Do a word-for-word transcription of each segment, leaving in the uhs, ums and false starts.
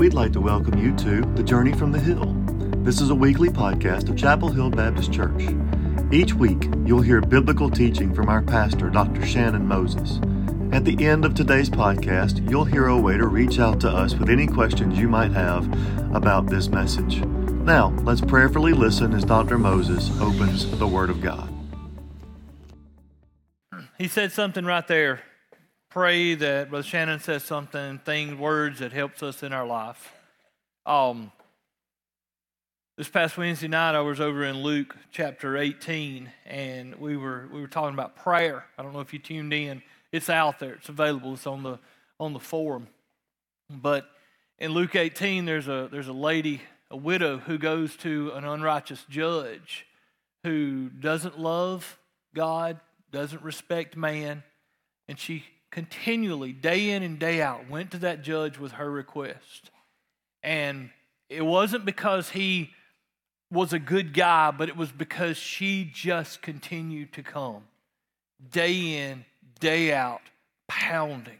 we'd like to welcome you to The Journey from the Hill. This is a weekly podcast of Chapel Hill Baptist Church. Each week, you'll hear biblical teaching from our pastor, Doctor Shannon Moses. At the end of today's podcast, you'll hear a way to reach out to us with any questions you might have about this message. Now, let's prayerfully listen as Doctor Moses opens the Word of God. He said something right there. Pray that Brother Shannon says something, things, words that helps us in our life. Um, this past Wednesday night, I was over in Luke chapter eighteen, and we were we were talking about prayer. I don't know if you tuned in. It's out there. It's available. It's on the on the forum. But in Luke eighteen, there's a there's a lady, a widow, who goes to an unrighteous judge who doesn't love God, doesn't respect man, and she continually, day in and day out, went to that judge with her request. And it wasn't because he was a good guy, but it was because she just continued to come. Day in, day out, pounding.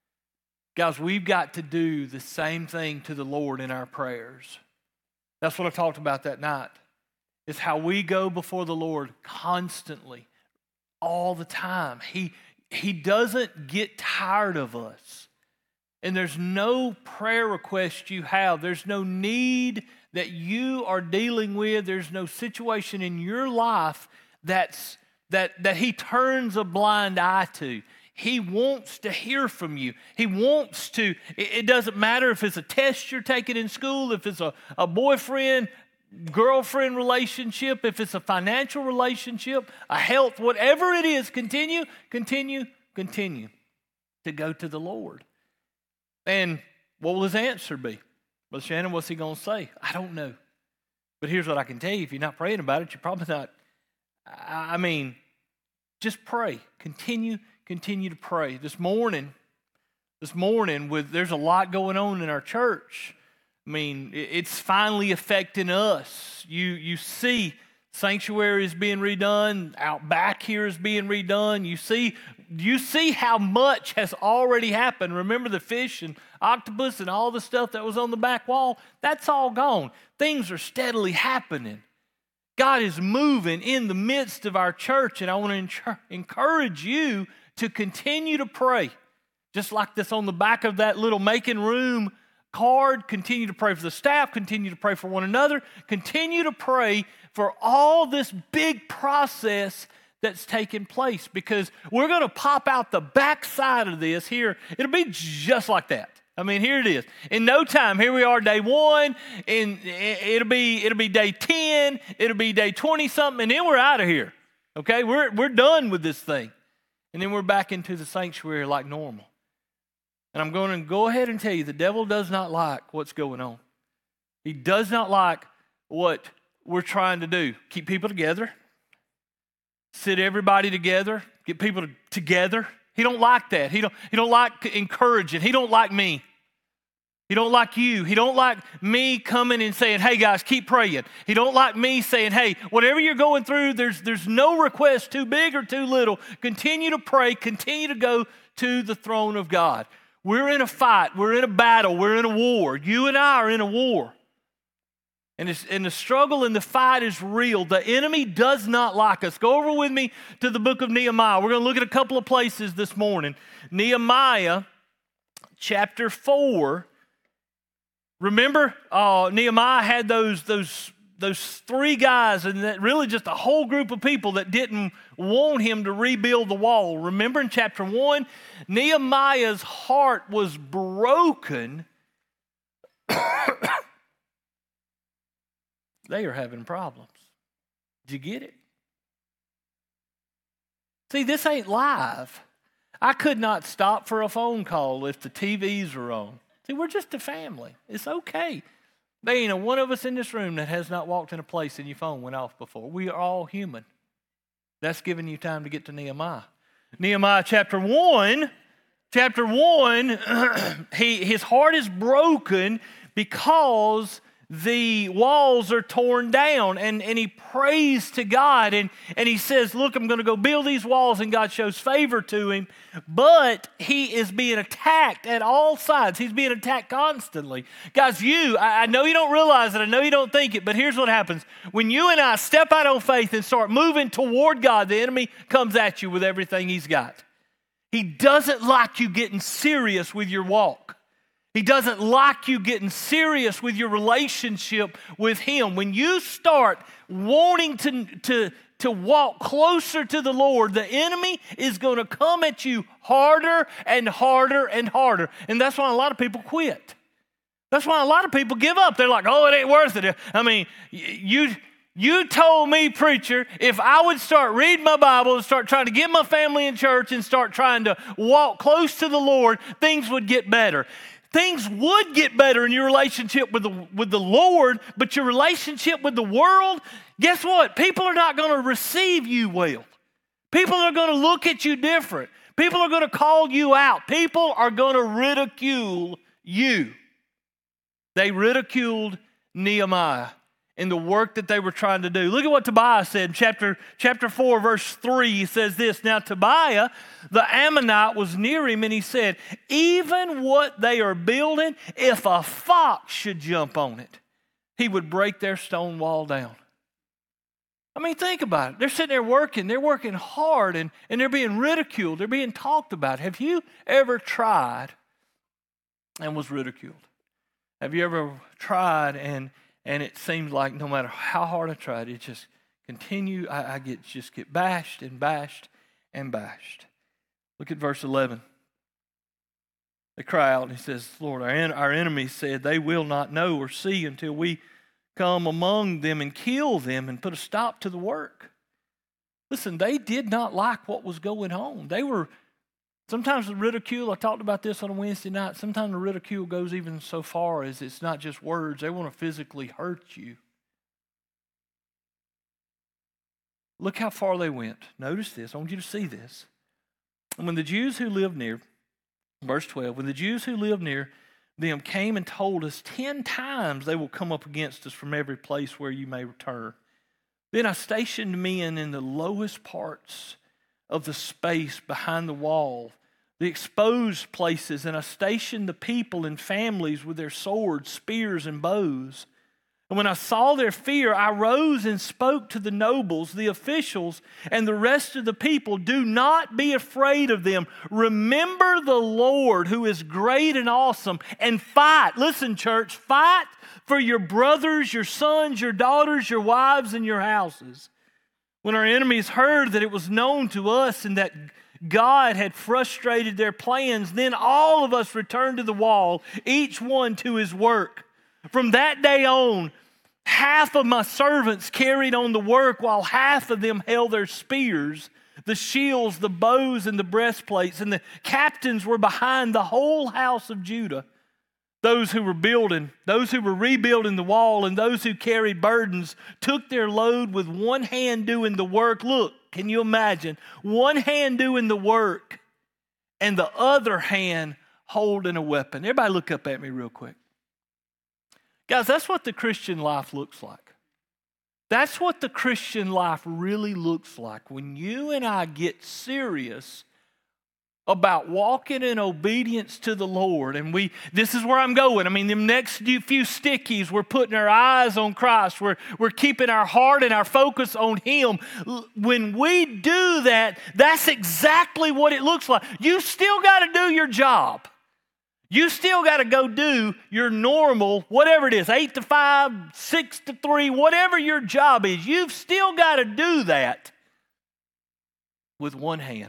Guys, we've got to do the same thing to the Lord in our prayers. That's what I talked about that night. It's how we go before the Lord constantly, all the time. He He doesn't get tired of us. And there's no prayer request you have. There's no need that you are dealing with. There's no situation in your life that's that, that He turns a blind eye to. He wants to hear from you. He wants to. It, it doesn't matter if it's a test you're taking in school, if it's a, a boyfriend, girlfriend relationship, if it's a financial relationship, a health, whatever it is, continue, continue, continue to go to the Lord. And what will His answer be? Well, Shannon, what's He going to say? I don't know. But here's what I can tell you. If you're not praying about it, you're probably not. I mean, just pray. Continue, continue to pray. This morning, this morning, with there's a lot going on in our church. I mean, it's finally affecting us. You you see sanctuary is being redone. Out back here is being redone. You see, you see how much has already happened. Remember the fish and octopus and all the stuff that was on the back wall? That's all gone. Things are steadily happening. God is moving in the midst of our church, and I want to encourage you to continue to pray. Just like this on the back of that little making room card, continue to pray for the staff, continue to pray for one another, continue to pray for all this big process that's taking place, because we're going to pop out the backside of this here. It'll be just like that. I mean, here it is. In no time, here we are, day one, and it'll be it'll be day ten, it'll be day twenty something, and then we're out of here. Okay, we're we're done with this thing, and then we're back into the sanctuary like normal. And I'm going to go ahead and tell you, the devil does not like what's going on. He does not like what we're trying to do. Keep people together. Sit everybody together. Get people together. He don't like that. He don't, he don't like encouraging. He don't like me. He don't like you. He don't like me coming and saying, hey guys, keep praying. He don't like me saying, hey, whatever you're going through, there's, there's no request too big or too little. Continue to pray. Continue to go to the throne of God. We're in a fight. We're in a battle. We're in a war. You and I are in a war. And, it's, and the struggle and the fight is real. The enemy does not like us. Go over with me to the book of Nehemiah. We're going to look at a couple of places this morning. Nehemiah chapter four. Remember, uh, Nehemiah had those, those, those three guys, and that really just a whole group of people that didn't want him to rebuild the wall. Remember in chapter one, Nehemiah's heart was broken. They are having problems. Did you get it? See, this ain't live. I could not stop for a phone call if the T Vs were on. See, we're just a family. It's okay. There ain't a one of us in this room that has not walked in a place and your phone went off before. We are all human. That's giving you time to get to Nehemiah. Nehemiah chapter one, chapter one, he, his heart is broken because the walls are torn down, and, and he prays to God, and, and he says, look, I'm going to go build these walls, and God shows favor to him, but he is being attacked at all sides. He's being attacked constantly. Guys, you, I, I know you don't realize it, I know you don't think it, but here's what happens. When you and I step out on faith and start moving toward God, the enemy comes at you with everything he's got. He doesn't like you getting serious with your walk. He doesn't like you getting serious with your relationship with him. When you start wanting to, to, to walk closer to the Lord, the enemy is going to come at you harder and harder and harder. And that's why a lot of people quit. That's why a lot of people give up. They're like, oh, it ain't worth it. I mean, you... You told me, preacher, if I would start reading my Bible and start trying to get my family in church and start trying to walk close to the Lord, things would get better. Things would get better in your relationship with the, with the Lord, but your relationship with the world, guess what? People are not going to receive you well. People are going to look at you different. People are going to call you out. People are going to ridicule you. They ridiculed Nehemiah in the work that they were trying to do. Look at what Tobiah said in chapter, chapter four, verse three. He says this, now Tobiah, the Ammonite, was near him, and he said, even what they are building, if a fox should jump on it, he would break their stone wall down. I mean, think about it. They're sitting there working. They're working hard, and, and they're being ridiculed. They're being talked about. Have you ever tried and was ridiculed? Have you ever tried and And it seems like no matter how hard I tried, it just continue. I, I get just get bashed and bashed and bashed. Look at verse eleven. They cry out, and he says, Lord, our, en- our enemies said they will not know or see until we come among them and kill them and put a stop to the work. Listen, they did not like what was going on. They were, sometimes the ridicule, I talked about this on a Wednesday night, sometimes the ridicule goes even so far as it's not just words. They want to physically hurt you. Look how far they went. Notice this. I want you to see this. And when the Jews who lived near, verse twelve, when the Jews who lived near them came and told us, ten times they will come up against us from every place where you may return. Then I stationed men in the lowest parts of the space behind the wall, the exposed places, and I stationed the people and families with their swords, spears, and bows. And when I saw their fear, I rose and spoke to the nobles, the officials, and the rest of the people. Do not be afraid of them. Remember the Lord, who is great and awesome, and fight. Listen, church, fight for your brothers, your sons, your daughters, your wives, and your houses. When our enemies heard that it was known to us and that God had frustrated their plans, then all of us returned to the wall, each one to his work. From that day on, half of my servants carried on the work, while half of them held their spears, the shields, the bows, and the breastplates, and the captains were behind the whole house of Judah. Those who were building, those who were rebuilding the wall, and those who carried burdens took their load with one hand doing the work. Look, can you imagine? One hand doing the work and the other hand holding a weapon. Everybody look up at me real quick. Guys, that's what the Christian life looks like. That's what the Christian life really looks like. When you and I get serious about walking in obedience to the Lord, and we, this is where I'm going. I mean, the next few stickies, we're putting our eyes on Christ. We're, we're keeping our heart and our focus on Him. When we do that, that's exactly what it looks like. You still got to do your job. You still got to go do your normal, whatever it is, eight to five, six to three, whatever your job is. You've still got to do that with one hand.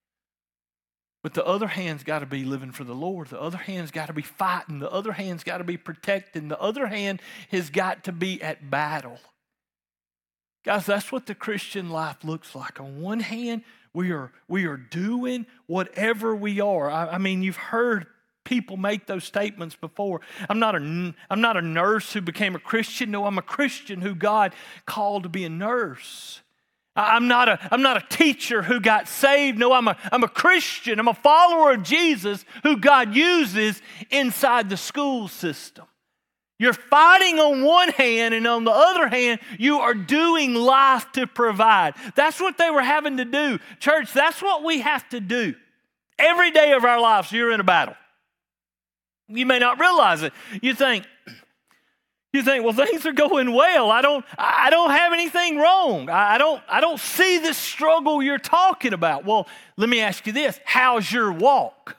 But the other hand's got to be living for the Lord. The other hand's got to be fighting. The other hand's got to be protecting. The other hand has got to be at battle. Guys, that's what the Christian life looks like. On one hand, we are, we are doing whatever we are. I, I mean, you've heard people make those statements before. I'm not a, I'm not a nurse who became a Christian. No, I'm a Christian who God called to be a nurse. I'm not a, I'm not a teacher who got saved. No, I'm a, I'm a Christian. I'm a follower of Jesus who God uses inside the school system. You're fighting on one hand, and on the other hand, you are doing life to provide. That's what they were having to do. Church, that's what we have to do. Every day of our lives, you're in a battle. You may not realize it. You think, you think, well, things are going well. I don't, I don't have anything wrong. I don't, I don't see this struggle you're talking about. Well, let me ask you this: how's your walk?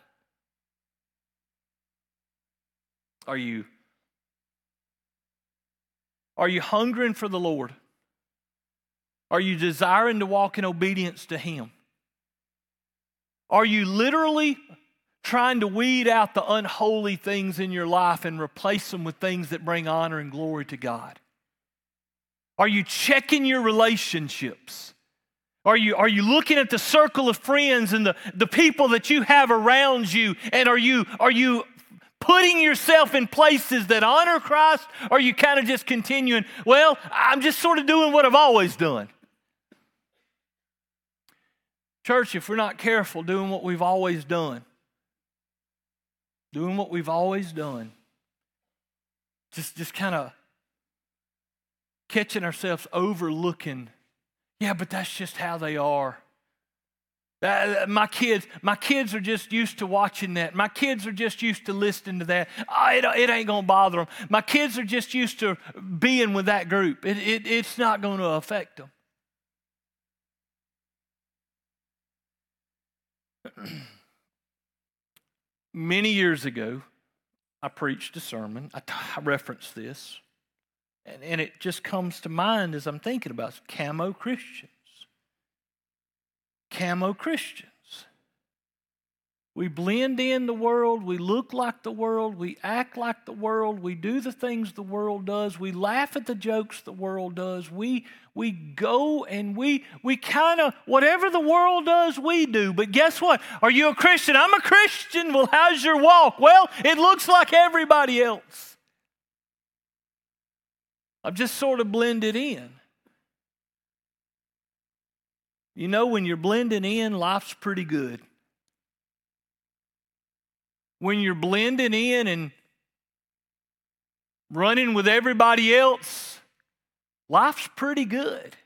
Are you Are you hungering for the Lord? Are you desiring to walk in obedience to Him? Are you literally trying to weed out the unholy things in your life and replace them with things that bring honor and glory to God? Are you checking your relationships? Are you, are you looking at the circle of friends and the, the people that you have around you? And are you, are you putting yourself in places that honor Christ? Or are you kind of just continuing, well, I'm just sort of doing what I've always done? Church, if we're not careful doing what we've always done, doing what we've always done, just, just kind of catching ourselves overlooking, yeah, but that's just how they are. Uh, my kids, my kids are just used to watching that. My kids are just used to listening to that. Oh, it, it ain't going to bother them. My kids are just used to being with that group. It, it, it's not going to affect them. Many years ago, I preached a sermon. I, t- I referenced this, and, and it just comes to mind as I'm thinking about it. Camo Christians. Camo Christians. We blend in the world, we look like the world, we act like the world, we do the things the world does, we laugh at the jokes the world does, we we go and we we kind of, whatever the world does, we do. But guess what? Are you a Christian? I'm a Christian. Well, how's your walk? Well, it looks like everybody else. I've just sort of blended in. You know, when you're blending in, life's pretty good. When you're blending in and running with everybody else, life's pretty good.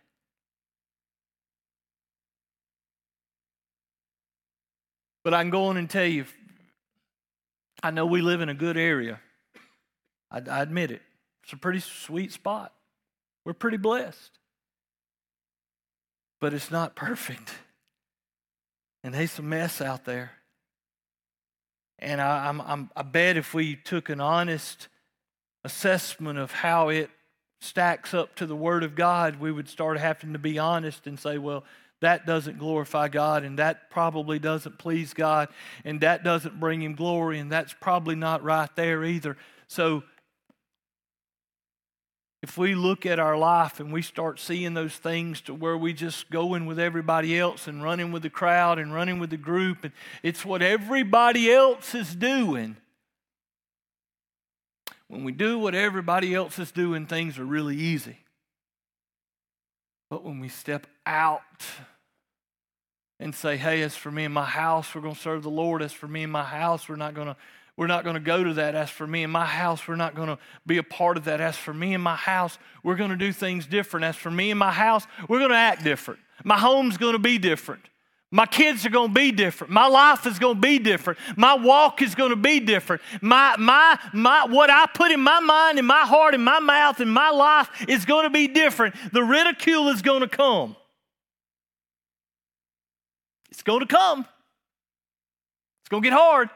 But I can go on and tell you, I know we live in a good area. I, I admit it. It's a pretty sweet spot. We're pretty blessed. But it's not perfect. And there's some mess out there. And I, I'm, I'm, I bet if we took an honest assessment of how it stacks up to the Word of God, we would start having to be honest and say, well, that doesn't glorify God, and that probably doesn't please God, and that doesn't bring Him glory, and that's probably not right there either. So if we look at our life and we start seeing those things to where we just going with everybody else and running with the crowd and running with the group, and it's what everybody else is doing. When we do what everybody else is doing, things are really easy. But when we step out and say, hey, as for me and my house, we're going to serve the Lord. As for me and my house, we're not going to We're not going to go to that. As for me and my house, we're not going to be a part of that. As for me and my house, we're going to do things different. As for me and my house, we're going to act different. My home's going to be different. My kids are going to be different. My life is going to be different. My walk is going to be different. My, my, my, what I put in my mind and my heart and my mouth and my life is going to be different. The ridicule is going to come. It's going to come. It's going to get hard.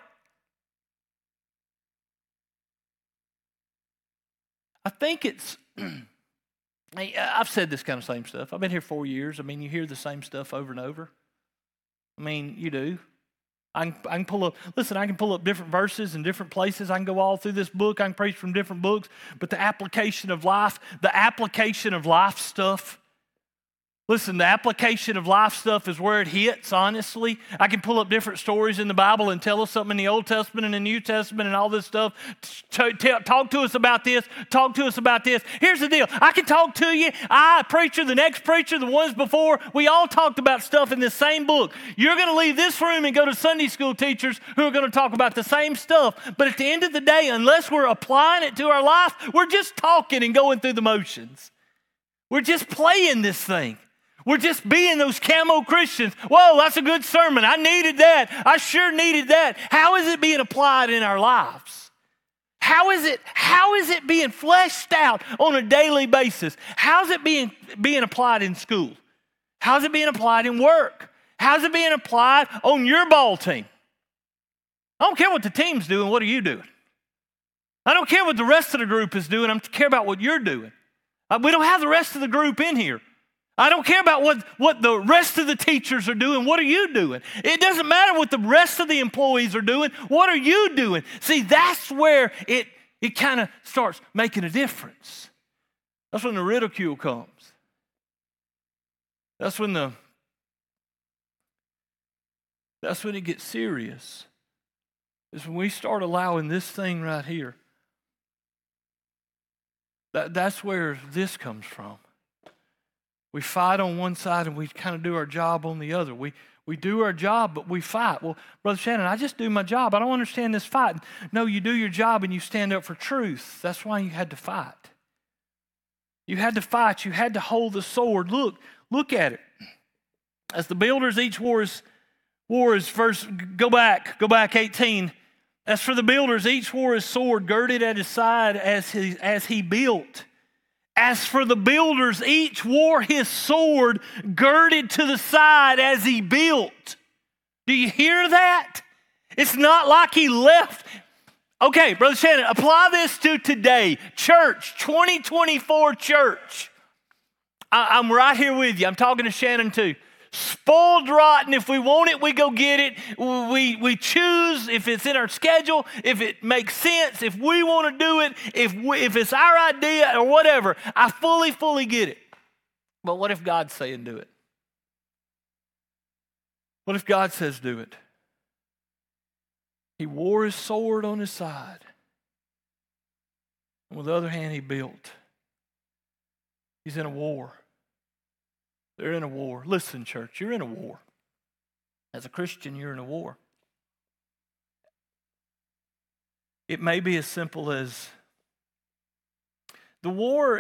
I think it's, I've said this kind of same stuff. I've been here four years. I mean, you hear the same stuff over and over. I mean, you do. I can, I can pull up, listen, I can pull up different verses in different places. I can go all through this book. I can preach from different books. But the application of life, the application of life stuff, Listen, the application of life stuff is where it hits, honestly. I can pull up different stories in the Bible and tell us something in the Old Testament and the New Testament and all this stuff. T- t- talk to us about this. Talk to us about this. Here's the deal. I can talk to you. I, preacher, the next preacher, the ones before, we all talked about stuff in this same book. You're going to leave this room and go to Sunday school teachers who are going to talk about the same stuff. But at the end of the day, unless we're applying it to our life, we're just talking and going through the motions. We're just playing this thing. We're just being those camo Christians. Whoa, that's a good sermon. I needed that. I sure needed that. How is it being applied in our lives? How is it, how is it being fleshed out on a daily basis? How's it being, being applied in school? How's it being applied in work? How's it being applied on your ball team? I don't care what the team's doing. What are you doing? I don't care what the rest of the group is doing. I care about what you're doing. Uh, we don't have the rest of the group in here. I don't care about what, what the rest of the teachers are doing. What are you doing? It doesn't matter what the rest of the employees are doing. What are you doing? See, that's where it, it kind of starts making a difference. That's when the ridicule comes. That's when the that's when it gets serious. Is when we start allowing this thing right here. That, that's where this comes from. We fight on one side and we kind of do our job on the other. We we do our job, but we fight. Well, Brother Shannon, I just do my job. I don't understand this fight. No, you do your job and you stand up for truth. That's why you had to fight. You had to fight. You had to hold the sword. Look, look at it. As the builders each wore his, wore his first, go back, go back eighteen. As for the builders, each wore his sword girded at his side as he, as he built. As for the builders, each wore his sword girded to the side as he built. Do you hear that? It's not like he left. Okay, Brother Shannon, apply this to today. Church, twenty twenty-four church. I, I'm right here with you. I'm talking to Shannon too. Spoiled rotten. If we want it, we go get it. We, we choose if it's in our schedule, if it makes sense, if we want to do it, if, we, if it's our idea or whatever. I fully, fully get it. But what if God's saying do it? What if God says do it? He wore his sword on his side. And with the other hand, he built. He's in a war. They're in a war. Listen, church, you're in a war. As a Christian, you're in a war. It may be as simple as the war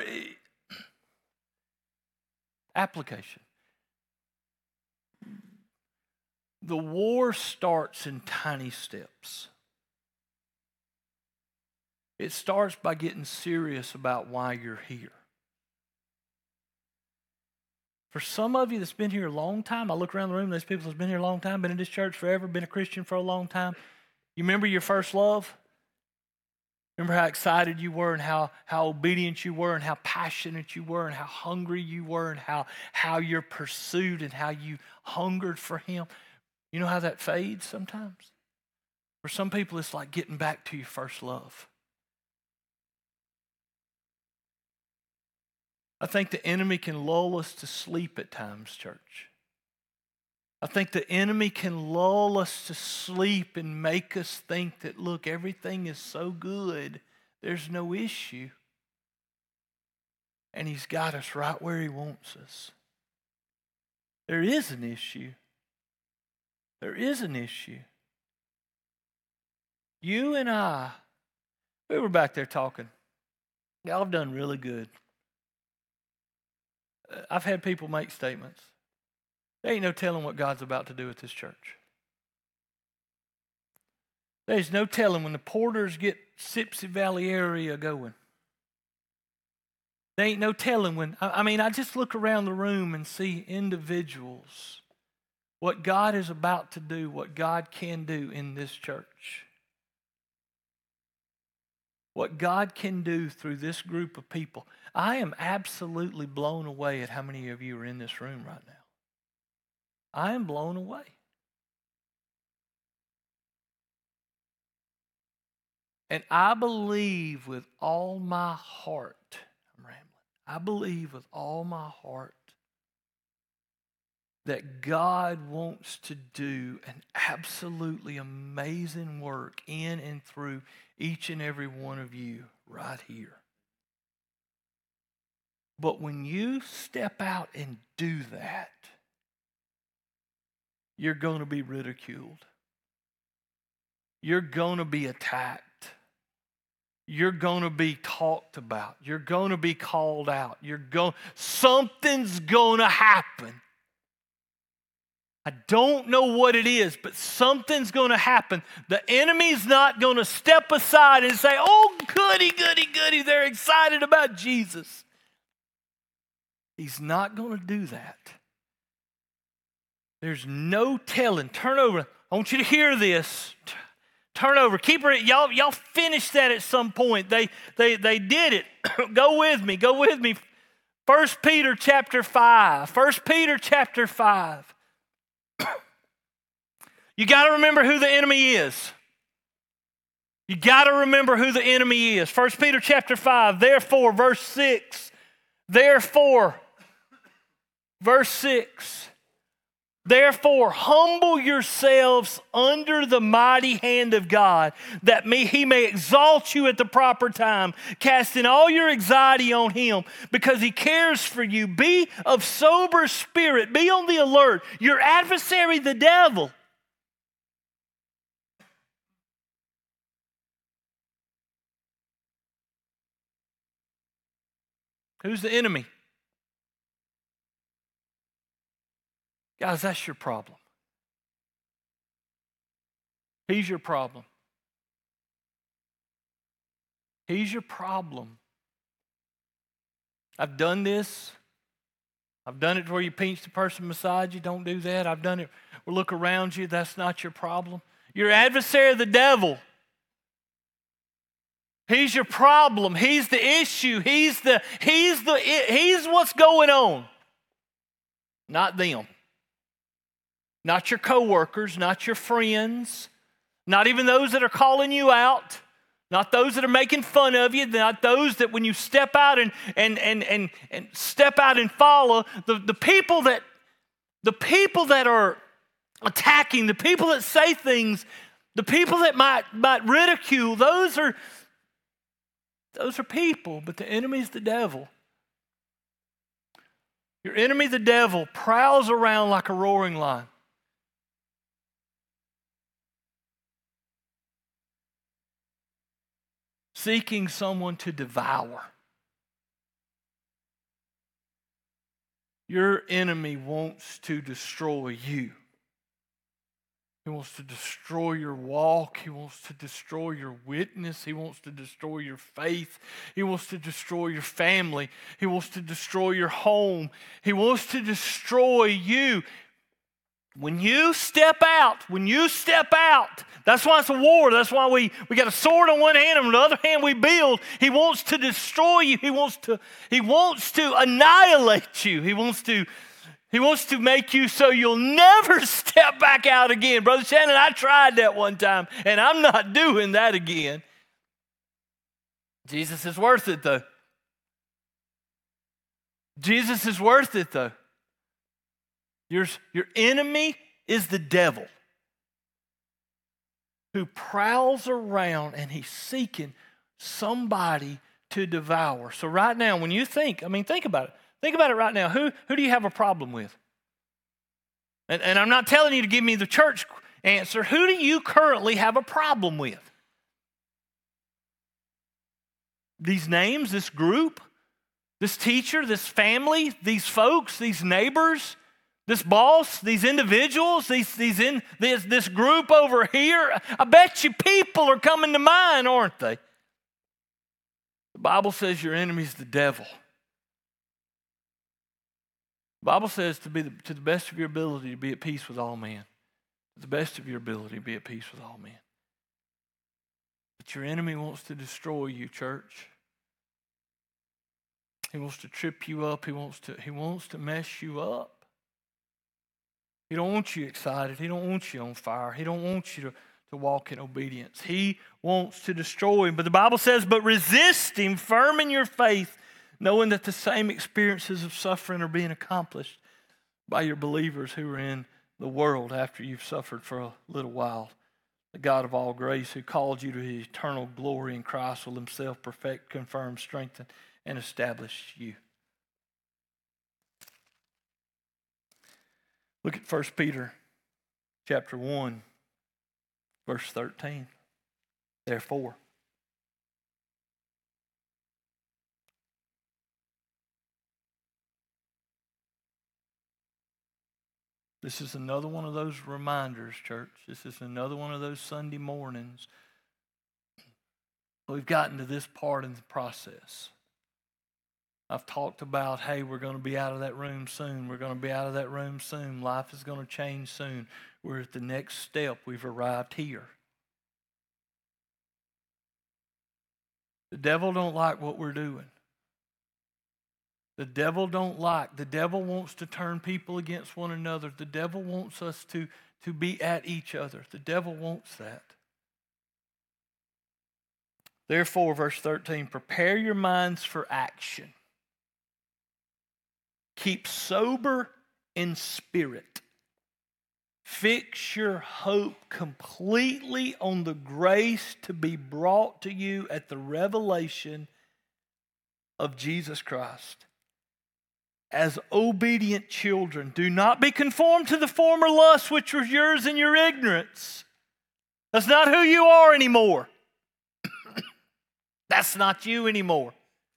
application. The war starts in tiny steps. It starts by getting serious about why you're here. For some of you that's been here a long time, I look around the room, there's people that's been here a long time, been in this church forever, been a Christian for a long time. You remember your first love? Remember how excited you were and how, how obedient you were and how passionate you were and how hungry you were and how, how you're pursued and how you hungered for him? You know how that fades sometimes? For some people, it's like getting back to your first love. I think the enemy can lull us to sleep at times, church. I think the enemy can lull us to sleep and make us think that, look, everything is so good, there's no issue. And he's got us right where he wants us. There is an issue. There is an issue. You and I, we were back there talking. Y'all have done really good. I've had people make statements. There ain't no telling what God's about to do at this church. There's no telling when the Porters get Sipsey Valley area going. There ain't no telling when, I mean, I just look around the room and see individuals, what God is about to do, what God can do in this church. What God can do through this group of people. I am absolutely blown away at how many of you are in this room right now. I am blown away. And I believe with all my heart, I'm rambling, I believe with all my heart that God wants to do an absolutely amazing work in and through each and every one of you right here. But when you step out and do that, you're going to be ridiculed. You're going to be attacked. You're going to be talked about. You're going to be called out. You're going, something's going to happen. I don't know what it is, but something's going to happen. The enemy's not going to step aside and say, oh, goody, goody, goody, they're excited about Jesus. He's not going to do that. There's no telling. Turn over. I want you to hear this. Turn over. Keep it. Y'all, y'all finished that at some point. They, they, they did it. Go with me. Go with me. First Peter chapter five. First Peter chapter five. You got to remember who the enemy is. You got to remember who the enemy is. First Peter chapter five. Therefore, verse six. Therefore, verse six. Therefore, humble yourselves under the mighty hand of God, that may, he may exalt you at the proper time, casting all your anxiety on him, because he cares for you. Be of sober spirit. Be on the alert. Your adversary, the devil. Who's the enemy? Guys, that's your problem. He's your problem. He's your problem. I've done this. I've done it where you pinch the person beside you. Don't do that. I've done it where look around you. That's not your problem. Your adversary, the devil. He's your problem. He's the issue. He's the, he's the, he's what's going on. Not them. Not your coworkers, not your friends, not even those that are calling you out, not those that are making fun of you, not those that when you step out and and and and, and step out and follow, the, the people that the people that are attacking, the people that say things, the people that might might ridicule, those are those are people, but the enemy's the devil. Your enemy, the devil, prowls around like a roaring lion. Seeking someone to devour. Your enemy wants to destroy you. He wants to destroy your walk. He wants to destroy your witness. He wants to destroy your faith. He wants to destroy your family. He wants to destroy your home. He wants to destroy you. When you step out, when you step out, that's why it's a war. That's why we, we got a sword on one hand and on the other hand we build. He wants to destroy you. He wants to, he wants to annihilate you. He wants to, he wants to make you so you'll never step back out again. Brother Shannon, I tried that one time and I'm not doing that again. Jesus is worth it though. Jesus is worth it though. Your, your enemy is the devil who prowls around and he's seeking somebody to devour. So right now, when you think, I mean, think about it. Think about it right now. Who, who do you have a problem with? And, and I'm not telling you to give me the church answer. Who do you currently have a problem with? These names, this group, this teacher, this family, these folks, these neighbors, this boss, these individuals, these, these in, this, this group over here, I bet you people are coming to mind, aren't they? The Bible says your enemy's the devil. The Bible says to be the, to the best of your ability to be at peace with all men. To the best of your ability to be at peace with all men. But your enemy wants to destroy you, church. He wants to trip you up. He wants to, he wants to mess you up. He don't want you excited. He don't want you on fire. He don't want you to, to walk in obedience. He wants to destroy him. But the Bible says, but resist him firm in your faith, knowing that the same experiences of suffering are being accomplished by your believers who are in the world after you've suffered for a little while. The God of all grace who called you to his eternal glory in Christ will himself perfect, confirm, strengthen, and establish you. Look at First Peter chapter one, verse thirteen. Therefore, this is another one of those reminders, church. This is another one of those Sunday mornings. We've gotten to this part in the process. I've talked about, hey, we're going to be out of that room soon. We're going to be out of that room soon. Life is going to change soon. We're at the next step. We've arrived here. The devil don't like what we're doing. The devil don't like. The devil wants to turn people against one another. The devil wants us to, to be at each other. The devil wants that. Therefore, verse thirteen, prepare your minds for action. Keep sober in spirit. Fix your hope completely on the grace to be brought to you at the revelation of Jesus Christ. As obedient children, do not be conformed to the former lust which was yours in your ignorance. That's not who you are anymore. That's not you anymore.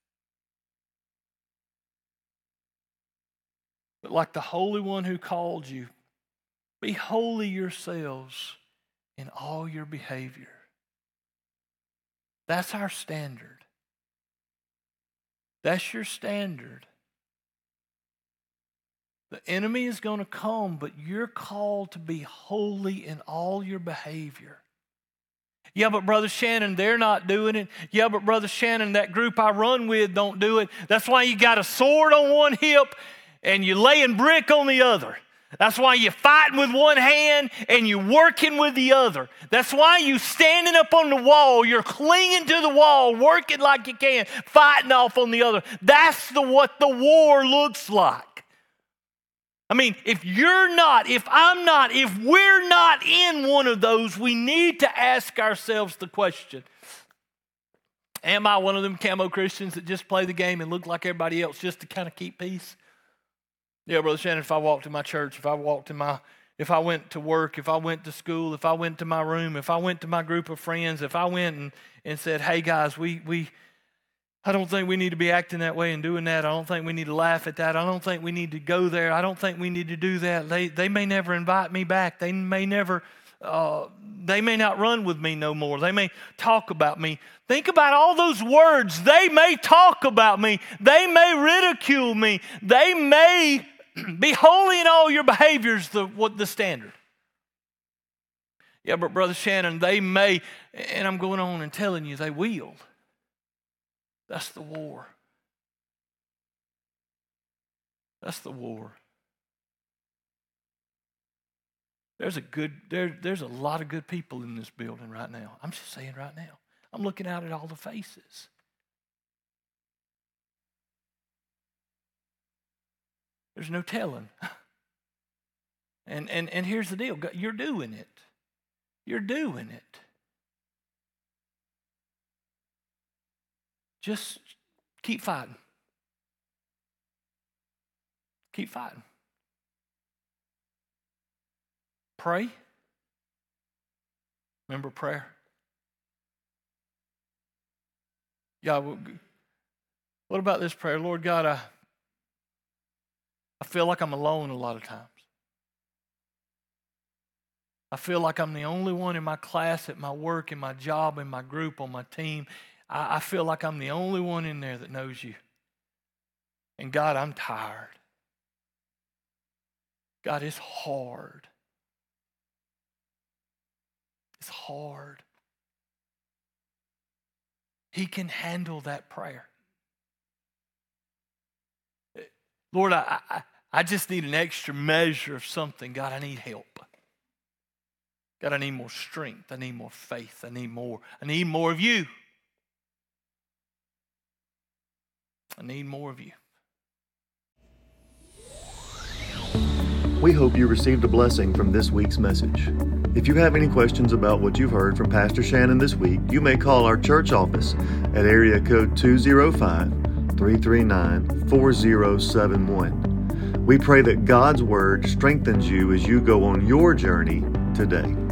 But like the Holy One who called you, be holy yourselves in all your behavior. That's our standard. That's your standard. The enemy is going to come, but you're called to be holy in all your behavior. Yeah, but Brother Shannon, they're not doing it. Yeah, but Brother Shannon, that group I run with don't do it. That's why you got a sword on one hip and you're laying brick on the other. That's why you're fighting with one hand and you're working with the other. That's why you standing up on the wall, you're clinging to the wall, working like you can, fighting off on the other. That's the what the war looks like. I mean, if you're not, if I'm not, if we're not in one of those, we need to ask ourselves the question, am I one of them camo Christians that just play the game and look like everybody else just to kind of keep peace? Yeah, Brother Shannon, if I walked in my church, if I walked in my, if I went to work, if I went to school, if I went to my room, if I went to my group of friends, if I went and, and said, hey guys, we, we, I don't think we need to be acting that way and doing that. I don't think we need to laugh at that. I don't think we need to go there. I don't think we need to do that. They they may never invite me back. They may never, uh, they may not run with me no more. They may talk about me. Think about all those words. They may talk about me. They may ridicule me. They may be holy in all your behaviors, the, what the standard. Yeah, but Brother Shannon, they may, and I'm going on and telling you, they will. That's the war. That's the war. There's a good, there, there's a lot of good people in this building right now. I'm just saying right now. I'm looking out at all the faces. There's no telling. And and and here's the deal. You're doing it. You're doing it. Just keep fighting. Keep fighting. Pray. Remember prayer. God, what about this prayer? Lord God, I, I feel like I'm alone a lot of times. I feel like I'm the only one in my class, at my work, in my job, in my group, on my team. I feel like I'm the only one in there that knows you. And God, I'm tired. God, it's hard. It's hard. He can handle that prayer. Lord, I, I, I just need an extra measure of something. God, I need help. God, I need more strength. I need more faith. I need more. I need more of you. I need more of you. We hope you received a blessing from this week's message. If you have any questions about what you've heard from Pastor Shannon this week, you may call our church office at area code two oh five, three three nine, four oh seven one. We pray that God's Word strengthens you as you go on your journey today.